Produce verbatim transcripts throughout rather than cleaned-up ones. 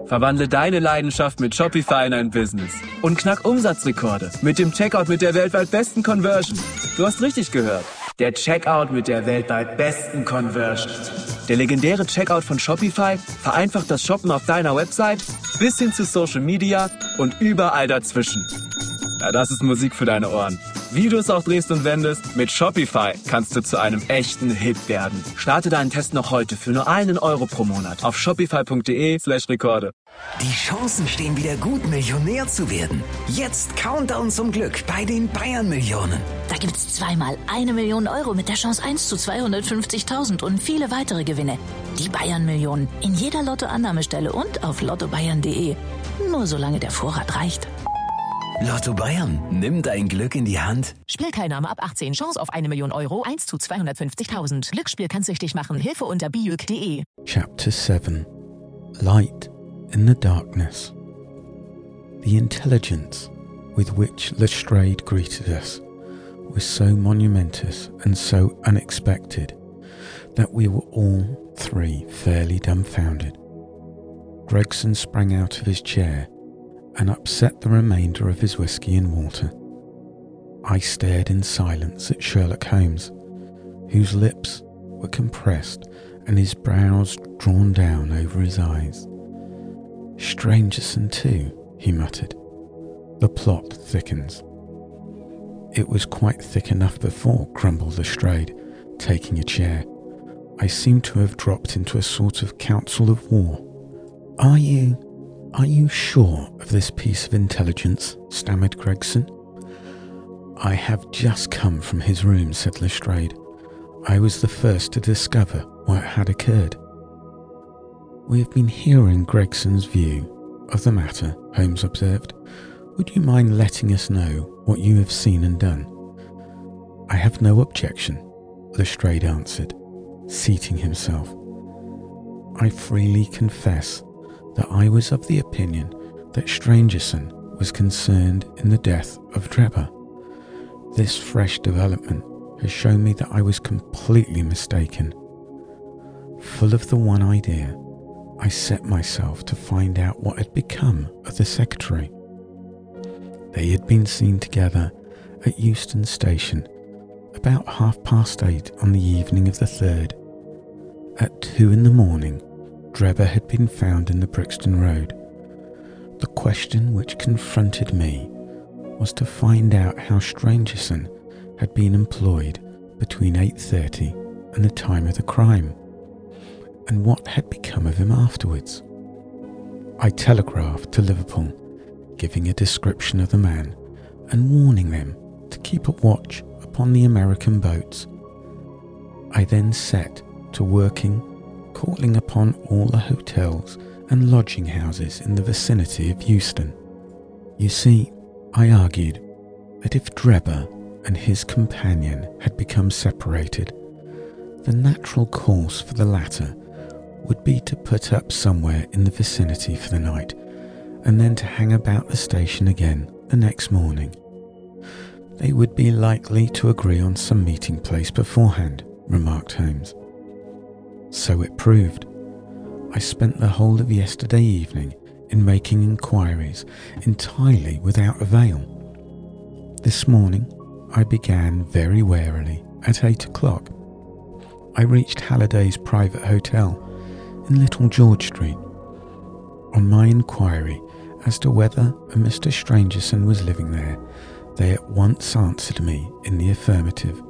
Verwandle deine Leidenschaft mit Shopify in ein Business und knack Umsatzrekorde mit dem Checkout mit der weltweit besten Conversion. Du hast richtig gehört. Der Checkout mit der weltweit besten Conversion. Der legendäre Checkout von Shopify vereinfacht das Shoppen auf deiner Website bis hin zu Social Media und überall dazwischen. Ja, das ist Musik für deine Ohren. Wie du es auch drehst und wendest, mit Shopify kannst du zu einem echten Hit werden. Starte deinen Test noch heute für nur einen Euro pro Monat auf shopify.de slash Rekorde. Die Chancen stehen wieder gut, Millionär zu werden. Jetzt Countdown zum Glück bei den Bayern-Millionen. Da gibt's zweimal eine Million Euro mit der Chance eins zu zweihundertfünfzigtausend und viele weitere Gewinne. Die Bayern-Millionen in jeder Lottoannahmestelle und auf lotto bayern punkt de. Nur solange der Vorrat reicht. Lotto Bayern, nimm dein Glück in die Hand. Spielteilnahme ab achtzehn, Chance auf eine Million Euro, eins zu zweihundertfünfzigtausend. Glücksspiel kann süchtig machen, Hilfe unter bijuk punkt de. Chapter seven. Light in the Darkness. The intelligence with which Lestrade greeted us was so monumentous and so unexpected that we were all three fairly dumbfounded. Gregson sprang out of his chair and upset the remainder of his whiskey and water. I stared in silence at Sherlock Holmes, whose lips were compressed and his brows drawn down over his eyes. Strangerson too, he muttered. The plot thickens. It was quite thick enough before, grumbled Lestrade, taking a chair. I seemed to have dropped into a sort of council of war. Are you... Are you sure of this piece of intelligence? Stammered Gregson. I have just come from his room, said Lestrade. I was the first to discover what had occurred. We have been hearing Gregson's view of the matter, Holmes observed. Would you mind letting us know what you have seen and done? I have no objection, Lestrade answered, seating himself. I freely confess that I was of the opinion that Strangerson was concerned in the death of Drebber. This fresh development has shown me that I was completely mistaken. Full of the one idea, I set myself to find out what had become of the secretary. They had been seen together at Euston Station about half past eight on the evening of the third. At two in the morning, Drebber had been found in the Brixton Road. The question which confronted me was to find out how Strangerson had been employed between eight thirty and the time of the crime, and what had become of him afterwards. I telegraphed to Liverpool, giving a description of the man and warning them to keep a watch upon the American boats. I then set to working calling upon all the hotels and lodging houses in the vicinity of Euston. You see, I argued that if Drebber and his companion had become separated, the natural course for the latter would be to put up somewhere in the vicinity for the night, and then to hang about the station again the next morning. They would be likely to agree on some meeting place beforehand, remarked Holmes. So it proved. I spent the whole of yesterday evening in making inquiries, entirely without avail. This morning I began very warily at eight o'clock. I reached Halliday's private hotel in Little George Street. On my inquiry as to whether a Mister Strangerson was living there, they at once answered me in the affirmative.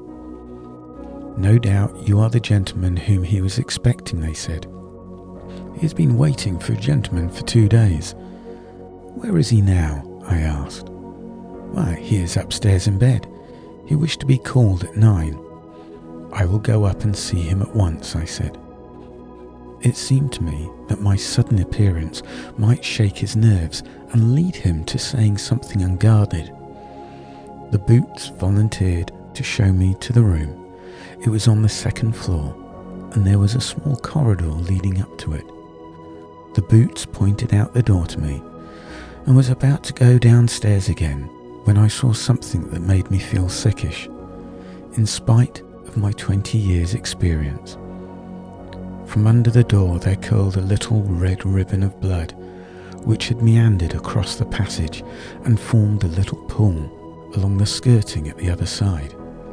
No doubt you are the gentleman whom he was expecting, they said. He has been waiting for a gentleman for two days. Where is he now? I asked. Why, he is upstairs in bed. He wished to be called at nine. I will go up and see him at once, I said. It seemed to me that my sudden appearance might shake his nerves and lead him to saying something unguarded. The Boots volunteered to show me to the room. It was on the second floor, and there was a small corridor leading up to it. The Boots pointed out the door to me, and was about to go downstairs again when I saw something that made me feel sickish, in spite of my twenty years' experience. From under the door there curled a little red ribbon of blood, which had meandered across the passage and formed a little pool along the skirting at the other side.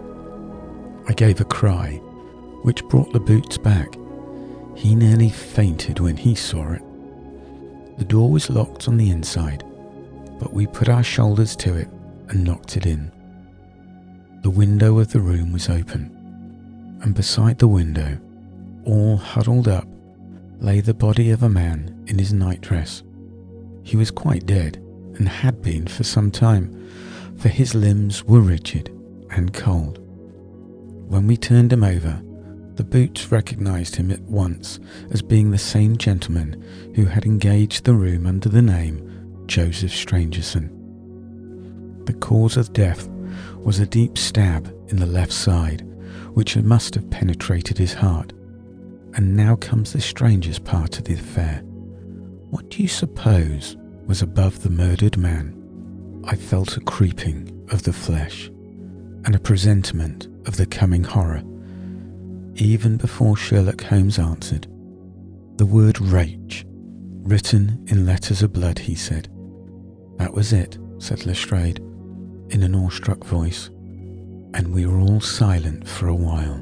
I gave a cry, which brought the boots back. He nearly fainted when he saw it. The door was locked on the inside, but we put our shoulders to it and knocked it in. The window of the room was open, and beside the window, all huddled up, lay the body of a man in his nightdress. He was quite dead, and had been for some time, for his limbs were rigid and cold. When we turned him over, the boots recognised him at once as being the same gentleman who had engaged the room under the name Joseph Strangerson. The cause of death was a deep stab in the left side, which must have penetrated his heart. And now comes the strangest part of the affair. What do you suppose was above the murdered man? I felt a creeping of the flesh, and a presentiment of the coming horror. Even before Sherlock Holmes answered, the word rage, written in letters of blood, he said. That was it, said Lestrade, in an awestruck voice, and we were all silent for a while.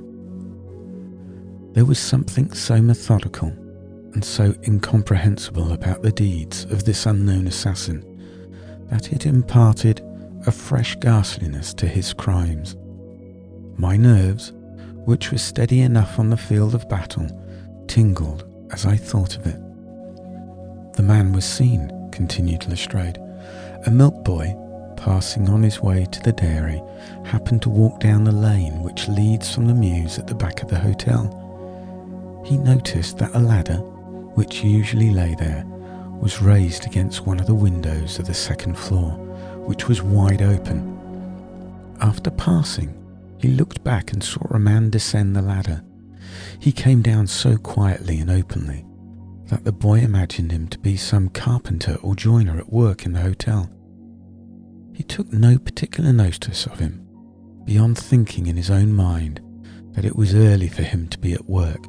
There was something so methodical and so incomprehensible about the deeds of this unknown assassin that it imparted a fresh ghastliness to his crimes. My nerves, which were steady enough on the field of battle, tingled as I thought of it. The man was seen, continued Lestrade. A milk boy, passing on his way to the dairy, happened to walk down the lane which leads from the mews at the back of the hotel. He noticed that a ladder, which usually lay there, was raised against one of the windows of the second floor, which was wide open. After passing, he looked back and saw a man descend the ladder. He came down so quietly and openly that the boy imagined him to be some carpenter or joiner at work in the hotel. He took no particular notice of him, beyond thinking in his own mind that it was early for him to be at work.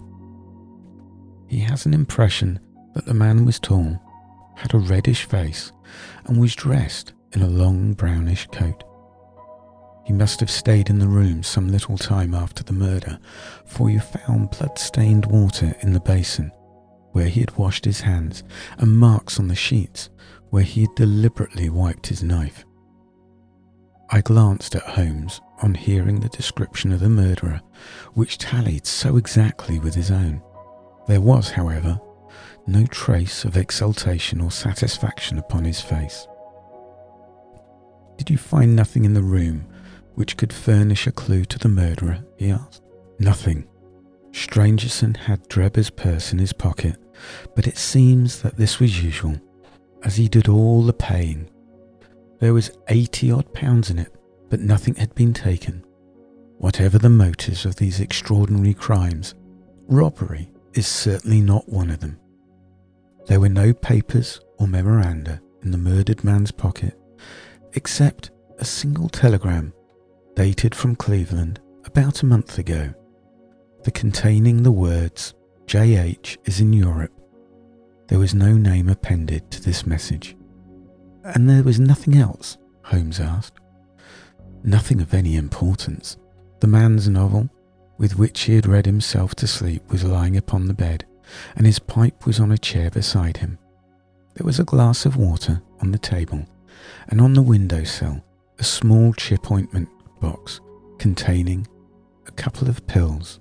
He has an impression that the man was tall, had a reddish face, and was dressed in a long brownish coat. He must have stayed in the room some little time after the murder, for you found blood-stained water in the basin where he had washed his hands, and marks on the sheets where he had deliberately wiped his knife. I glanced at Holmes on hearing the description of the murderer, which tallied so exactly with his own. There was, however, no trace of exultation or satisfaction upon his face. "Did you find nothing in the room which could furnish a clue to the murderer?" he asked. "Nothing. Strangerson had Drebber's purse in his pocket, but it seems that this was usual, as he did all the paying. There was eighty odd pounds in it, but nothing had been taken. Whatever the motives of these extraordinary crimes, robbery is certainly not one of them. There were no papers or memoranda in the murdered man's pocket, except a single telegram dated from Cleveland about a month ago, the containing the words, J H is in Europe. There was no name appended to this message." "And there was nothing else?" Holmes asked. "Nothing of any importance. The man's novel, with which he had read himself to sleep, was lying upon the bed, and his pipe was on a chair beside him. There was a glass of water on the table, and on the window-sill a small chip ointment box containing a couple of pills."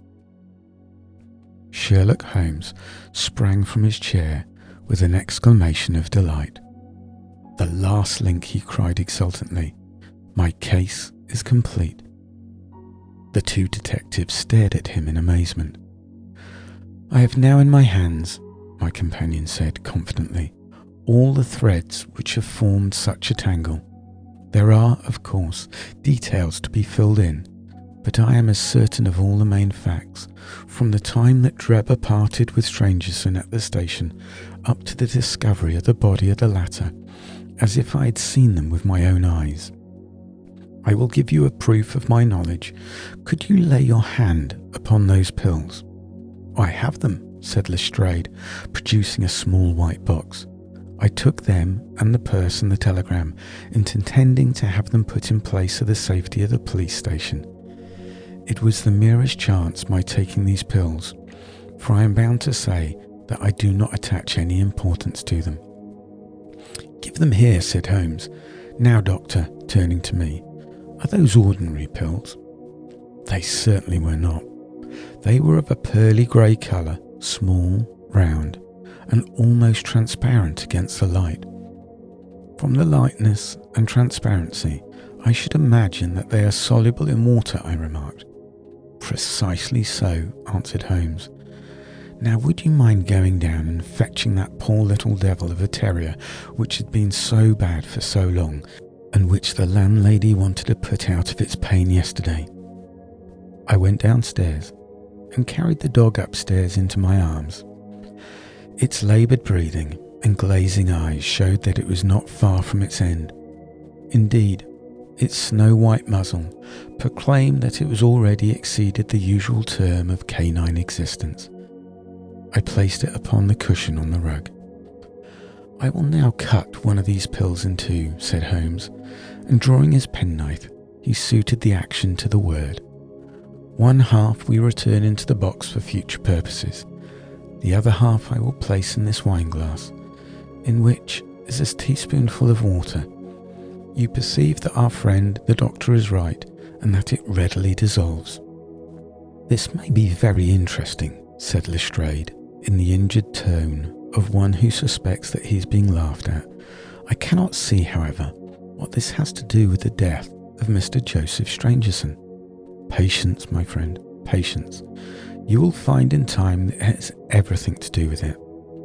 Sherlock Holmes sprang from his chair with an exclamation of delight. "The last link," he cried exultantly. "My case is complete." The two detectives stared at him in amazement. "I have now in my hands," my companion said confidently, "all the threads which have formed such a tangle. There are, of course, details to be filled in, but I am as certain of all the main facts, from the time that Drebber parted with Strangerson at the station up to the discovery of the body of the latter, as if I had seen them with my own eyes. I will give you a proof of my knowledge. Could you lay your hand upon those pills?" "I have them," said Lestrade, producing a small white box. I took them and the purse and the telegram, intending to have them put in place for the safety of the police station. It was the merest chance my taking these pills, for I am bound to say that I do not attach any importance to them. "Give them here," said Holmes. "Now, doctor," turning to me, "are those ordinary pills?" They certainly were not. They were of a pearly grey colour, small, round, and almost transparent against the light. From the lightness and transparency, I should imagine that they are soluble in water, I remarked. "Precisely so," answered Holmes. "Now would you mind going down and fetching that poor little devil of a terrier which had been so bad for so long, and which the landlady wanted to put out of its pain yesterday?" I went downstairs and carried the dog upstairs into my arms. Its laboured breathing and glazing eyes showed that it was not far from its end. Indeed, its snow-white muzzle proclaimed that it was already exceeded the usual term of canine existence. I placed it upon the cushion on the rug. "I will now cut one of these pills in two," said Holmes, and drawing his penknife, he suited the action to the word. "One half we return into the box for future purposes. The other half I will place in this wine glass, in which is a teaspoonful of water. You perceive that our friend the doctor is right, and that it readily dissolves." "This may be very interesting," said Lestrade, in the injured tone of one who suspects that he is being laughed at. "I cannot see, however, what this has to do with the death of Mister Joseph Stangerson." "Patience, my friend, patience. You will find in time that it has everything to do with it.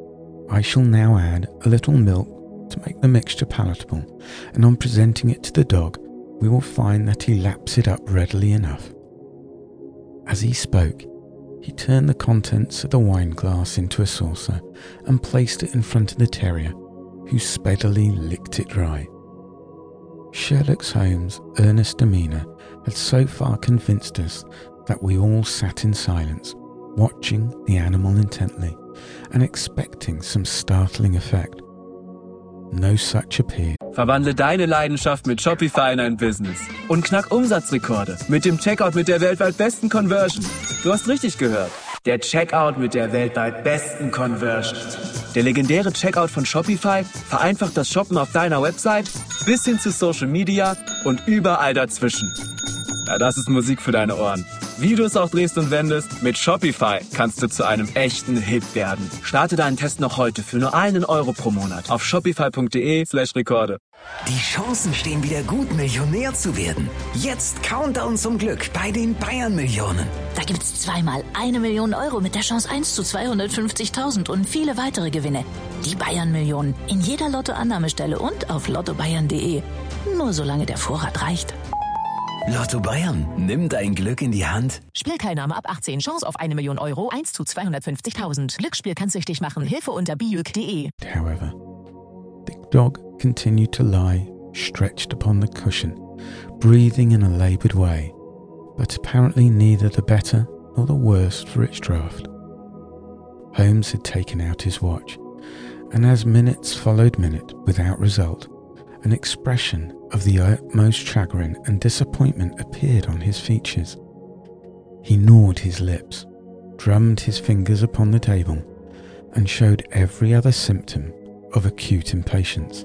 I shall now add a little milk to make the mixture palatable, and on presenting it to the dog, we will find that he laps it up readily enough." As he spoke, he turned the contents of the wine glass into a saucer and placed it in front of the terrier, who speedily licked it dry. Sherlock Holmes' earnest demeanour had so far convinced us that we all sat in silence, watching the animal intently and expecting some startling effect. No such appeared. Verwandle deine Leidenschaft mit Shopify in ein Business und knack Umsatzrekorde mit dem Checkout mit der weltweit besten Conversion. Du hast richtig gehört. Der Checkout mit der weltweit besten Conversion. Der legendäre Checkout von Shopify vereinfacht das Shoppen auf deiner Website bis hin zu Social Media und überall dazwischen. Ja, das ist Musik für deine Ohren. Wie du es auch drehst und wendest, mit Shopify kannst du zu einem echten Hit werden. Starte deinen Test noch heute für nur einen Euro pro Monat auf shopify.de slash Rekorde. Die Chancen stehen wieder gut, Millionär zu werden. Jetzt Countdown zum Glück bei den Bayern-Millionen. Da gibt's zweimal eine Million Euro mit der Chance eins zu zweihundertfünfzigtausend und viele weitere Gewinne. Die Bayern-Millionen in jeder Lottoannahmestelle und auf lotto bayern punkt de. Nur solange der Vorrat reicht. Lotto Bayern, nimm dein Glück in die Hand. Spielteilnahme ab achtzehn, Chance auf eine Million Euro, eins zu zweihundertfünfzigtausend. Glücksspiel kann süchtig machen, Hilfe unter biuk punkt de. However, the dog continued to lie, stretched upon the cushion, breathing in a laboured way, but apparently neither the better nor the worse for its draught. Holmes had taken out his watch, and as minutes followed minute without result, an expression of the utmost chagrin and disappointment appeared on his features. He gnawed his lips, drummed his fingers upon the table, and showed every other symptom of acute impatience.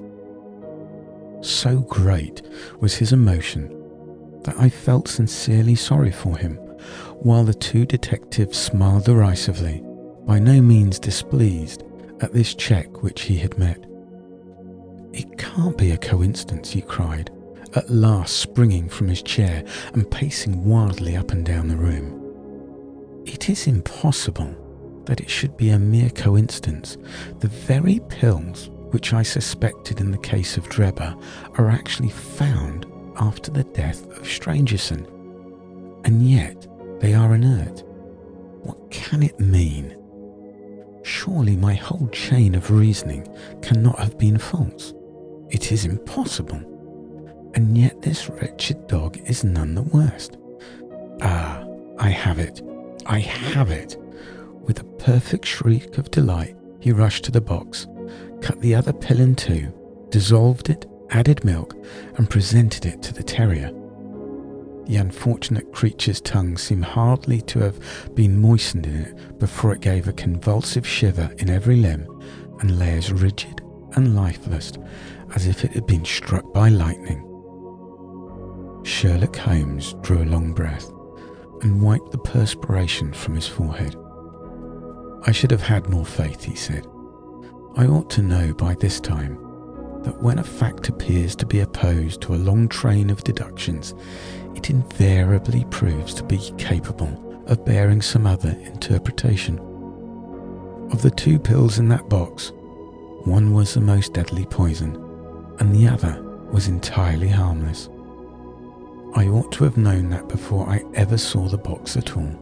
So great was his emotion that I felt sincerely sorry for him, while the two detectives smiled derisively, by no means displeased at this check which he had met. "It can't be a coincidence," he cried, at last springing from his chair and pacing wildly up and down the room. "It is impossible that it should be a mere coincidence. The very pills which I suspected in the case of Drebber are actually found after the death of Stangerson, and yet they are inert. What can it mean? Surely my whole chain of reasoning cannot have been false. It is impossible. And yet this wretched dog is none the worst. Ah, I have it. I have it." With a perfect shriek of delight, he rushed to the box, cut the other pill in two, dissolved it, added milk, and presented it to the terrier. The unfortunate creature's tongue seemed hardly to have been moistened in it before it gave a convulsive shiver in every limb and lay as rigid and lifeless as if it had been struck by lightning. Sherlock Holmes drew a long breath and wiped the perspiration from his forehead. "I should have had more faith," he said. "I ought to know by this time that when a fact appears to be opposed to a long train of deductions, it invariably proves to be capable of bearing some other interpretation. Of the two pills in that box, one was the most deadly poison, and the other was entirely harmless. I ought to have known that before I ever saw the box at all."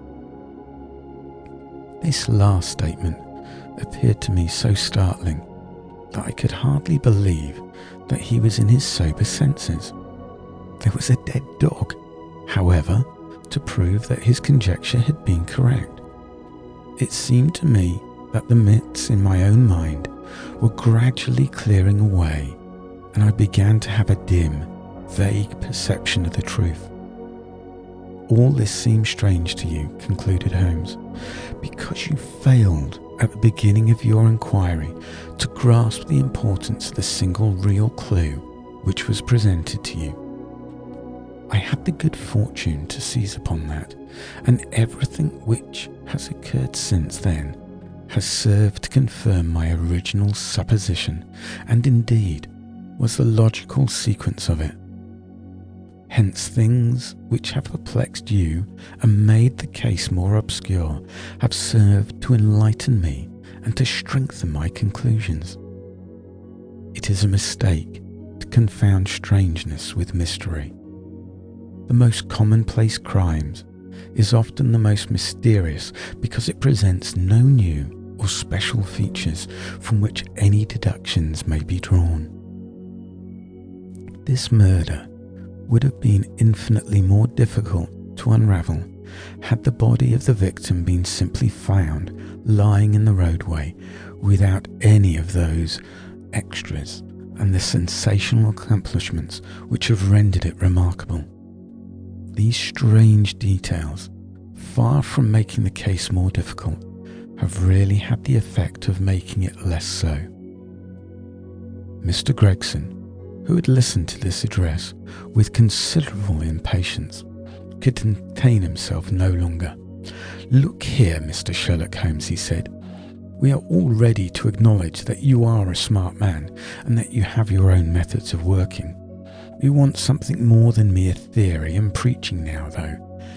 This last statement appeared to me so startling that I could hardly believe that he was in his sober senses. There was a dead dog, however, to prove that his conjecture had been correct. It seemed to me that the myths in my own mind were gradually clearing away, and I began to have a dim, vague perception of the truth. "All this seems strange to you," concluded Holmes, "because you failed at the beginning of your inquiry to grasp the importance of the single real clue which was presented to you. I had the good fortune to seize upon that, and everything which has occurred since then has served to confirm my original supposition, and indeed was the logical sequence of it. Hence things which have perplexed you and made the case more obscure have served to enlighten me and to strengthen my conclusions. It is a mistake to confound strangeness with mystery. The most commonplace crimes is often the most mysterious because it presents no new or special features from which any deductions may be drawn. This murder would have been infinitely more difficult to unravel had the body of the victim been simply found lying in the roadway without any of those extras and the sensational accomplishments which have rendered it remarkable. These strange details, far from making the case more difficult, have really had the effect of making it less so. Mister Gregson, who had listened to this address with considerable impatience, could contain himself no longer. "Look here, Mister Sherlock Holmes," he said, "we are all ready to acknowledge that you are a smart man and that you have your own methods of working. We want something more than mere theory and preaching now, though.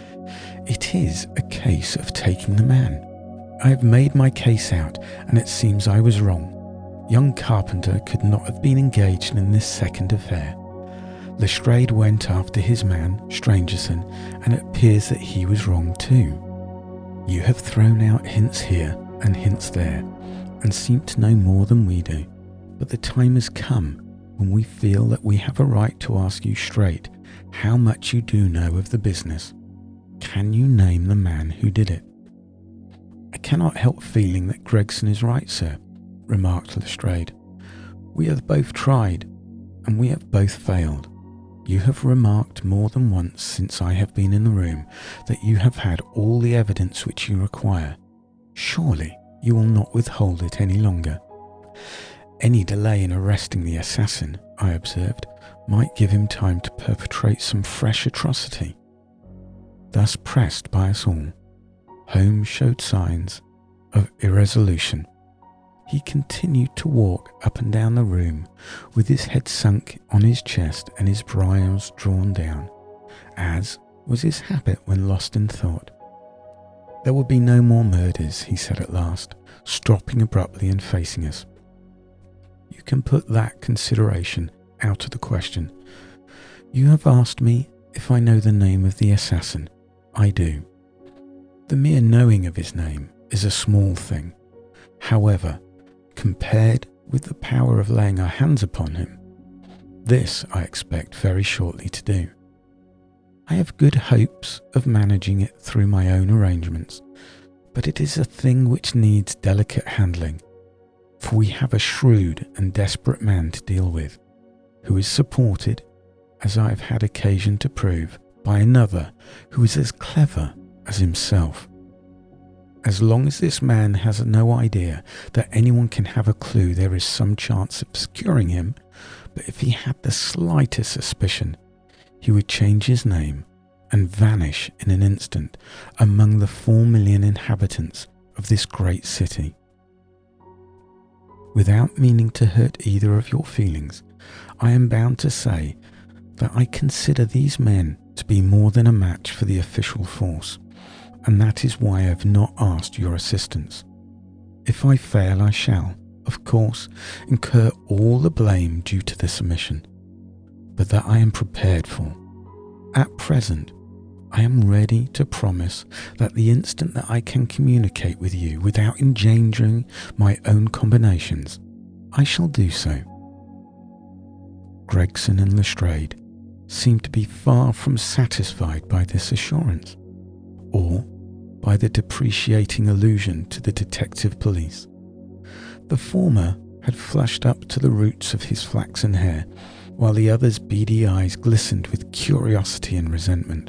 It is a case of taking the man. I have made my case out, and it seems I was wrong. Young Carpenter could not have been engaged in this second affair. Lestrade went after his man, Strangerson, and it appears that he was wrong too. You have thrown out hints here and hints there, and seem to know more than we do, but the time has come when we feel that we have a right to ask you straight how much you do know of the business. Can you name the man who did it?" "I cannot help feeling that Gregson is right, sir," remarked Lestrade. "We have both tried, and we have both failed. You have remarked more than once since I have been in the room that you have had all the evidence which you require. Surely you will not withhold it any longer." "Any delay in arresting the assassin," I observed, "might give him time to perpetrate some fresh atrocity." Thus pressed by us all, Holmes showed signs of irresolution. He continued to walk up and down the room with his head sunk on his chest and his brows drawn down, as was his habit when lost in thought. "There will be no more murders," he said at last, stopping abruptly and facing us. "You can put that consideration out of the question. You have asked me if I know the name of the assassin. I do. The mere knowing of his name is a small thing. However, compared with the power of laying our hands upon him, this I expect very shortly to do. I have good hopes of managing it through my own arrangements, but it is a thing which needs delicate handling. For we have a shrewd and desperate man to deal with, who is supported, as I have had occasion to prove, by another who is as clever as himself. As long as this man has no idea that anyone can have a clue, there is some chance of securing him, but if he had the slightest suspicion, he would change his name and vanish in an instant among the four million inhabitants of this great city. Without meaning to hurt either of your feelings, I am bound to say that I consider these men to be more than a match for the official force, and that is why I have not asked your assistance. If I fail, I shall, of course, incur all the blame due to this omission, but that I am prepared for. At present, I am ready to promise that the instant that I can communicate with you without endangering my own combinations, I shall do so. Gregson and Lestrade seemed to be far from satisfied by this assurance, or by the depreciating allusion to the detective police. The former had flushed up to the roots of his flaxen hair, while the other's beady eyes glistened with curiosity and resentment.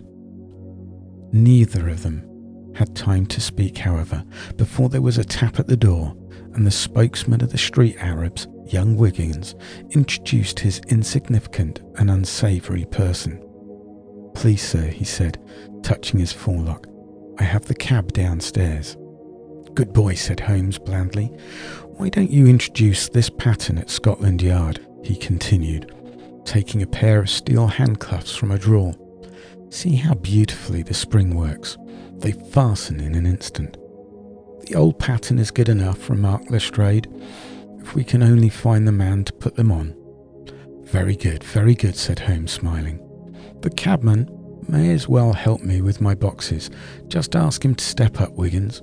Neither of them had time to speak, however, before there was a tap at the door, and the spokesman of the street Arabs, young Wiggins, introduced his insignificant and unsavoury person. "Please, sir," he said, touching his forelock, "I have the cab downstairs." "Good boy," said Holmes blandly. "Why don't you introduce this pattern at Scotland Yard?" he continued, taking a pair of steel handcuffs from a drawer. "See how beautifully the spring works. They fasten in an instant." "The old pattern is good enough," remarked Lestrade, "if we can only find the man to put them on." "Very good, very good," said Holmes, smiling. "The cabman may as well help me with my boxes. Just ask him to step up, Wiggins."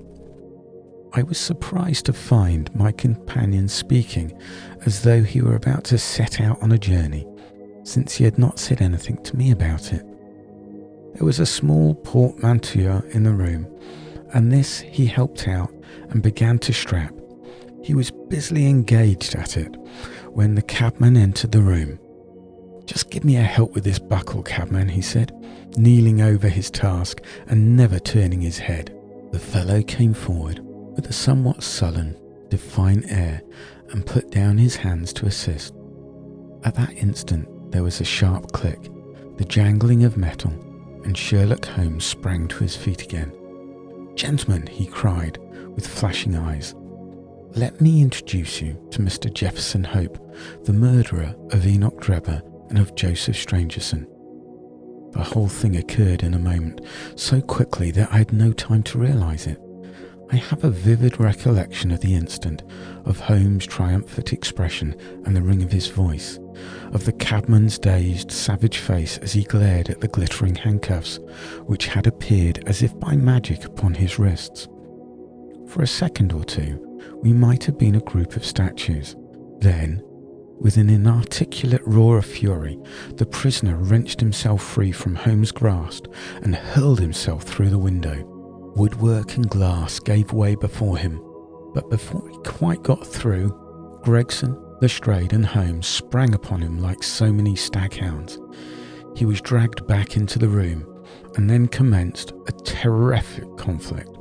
I was surprised to find my companion speaking as though he were about to set out on a journey, since he had not said anything to me about it. There was a small portmanteau in the room, and this he helped out and began to strap. He was busily engaged at it when the cabman entered the room. "Just give me a help with this buckle, cabman," he said, kneeling over his task and never turning his head. The fellow came forward with a somewhat sullen, defiant air and put down his hands to assist. At that instant there was a sharp click, the jangling of metal, and Sherlock Holmes sprang to his feet again. "Gentlemen," he cried with flashing eyes, "let me introduce you to Mister Jefferson Hope, the murderer of Enoch Drebber and of Joseph Stangerson." The whole thing occurred in a moment, so quickly that I had no time to realise it. I have a vivid recollection of the instant, of Holmes' triumphant expression and the ring of his voice, of the cabman's dazed, savage face as he glared at the glittering handcuffs, which had appeared as if by magic upon his wrists. For a second or two, we might have been a group of statues. Then, with an inarticulate roar of fury, the prisoner wrenched himself free from Holmes' grasp and hurled himself through the window. Woodwork and glass gave way before him, but before he quite got through, Gregson, Lestrade and Holmes sprang upon him like so many staghounds. He was dragged back into the room, and then commenced a terrific conflict.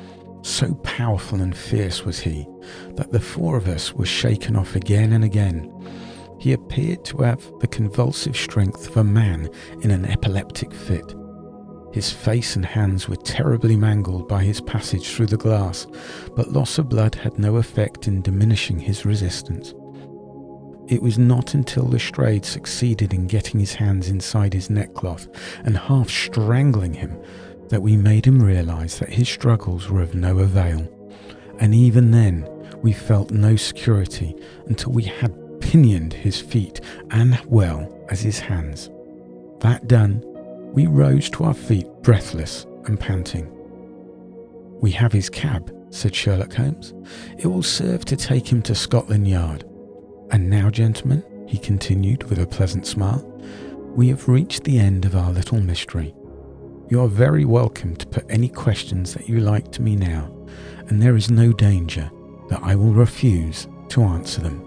So powerful and fierce was he, that the four of us were shaken off again and again. He appeared to have the convulsive strength of a man in an epileptic fit. His face and hands were terribly mangled by his passage through the glass, but loss of blood had no effect in diminishing his resistance. It was not until Lestrade succeeded in getting his hands inside his neckcloth and half strangling him that we made him realise that his struggles were of no avail, and even then we felt no security until we had pinioned his feet and well as his hands. That done, we rose to our feet, breathless and panting. "We have his cab," said Sherlock Holmes. "It will serve to take him to Scotland Yard. And now, gentlemen," he continued with a pleasant smile, "we have reached the end of our little mystery. You are very welcome to put any questions that you like to me now, and there is no danger that I will refuse to answer them.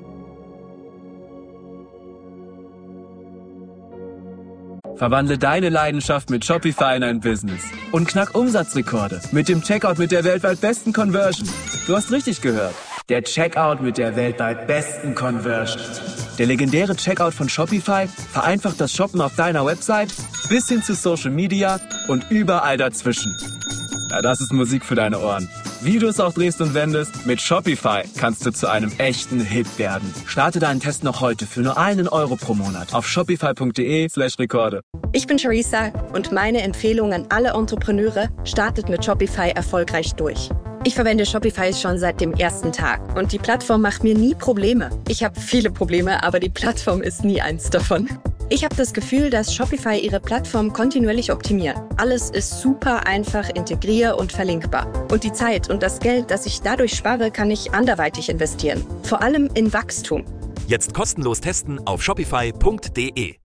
Verwandle deine Leidenschaft mit Shopify in ein Business und knack Umsatzrekorde mit dem Checkout mit der weltweit besten Conversion. Du hast richtig gehört. Der Checkout mit der weltweit besten Conversion. Der legendäre Checkout von Shopify vereinfacht das Shoppen auf deiner Website bis hin zu Social Media und überall dazwischen. Ja, das ist Musik für deine Ohren. Wie du es auch drehst und wendest, mit Shopify kannst du zu einem echten Hit werden. Starte deinen Test noch heute für nur einen Euro pro Monat auf shopify.de slash Rekorde. Ich bin Charissa und meine Empfehlung an alle Entrepreneure: startet mit Shopify erfolgreich durch. Ich verwende Shopify schon seit dem ersten Tag und die Plattform macht mir nie Probleme. Ich habe viele Probleme, aber die Plattform ist nie eins davon. Ich habe das Gefühl, dass Shopify ihre Plattform kontinuierlich optimiert. Alles ist super einfach integrier- und verlinkbar. Und die Zeit und das Geld, das ich dadurch spare, kann ich anderweitig investieren. Vor allem in Wachstum. Jetzt kostenlos testen auf shopify punkt de.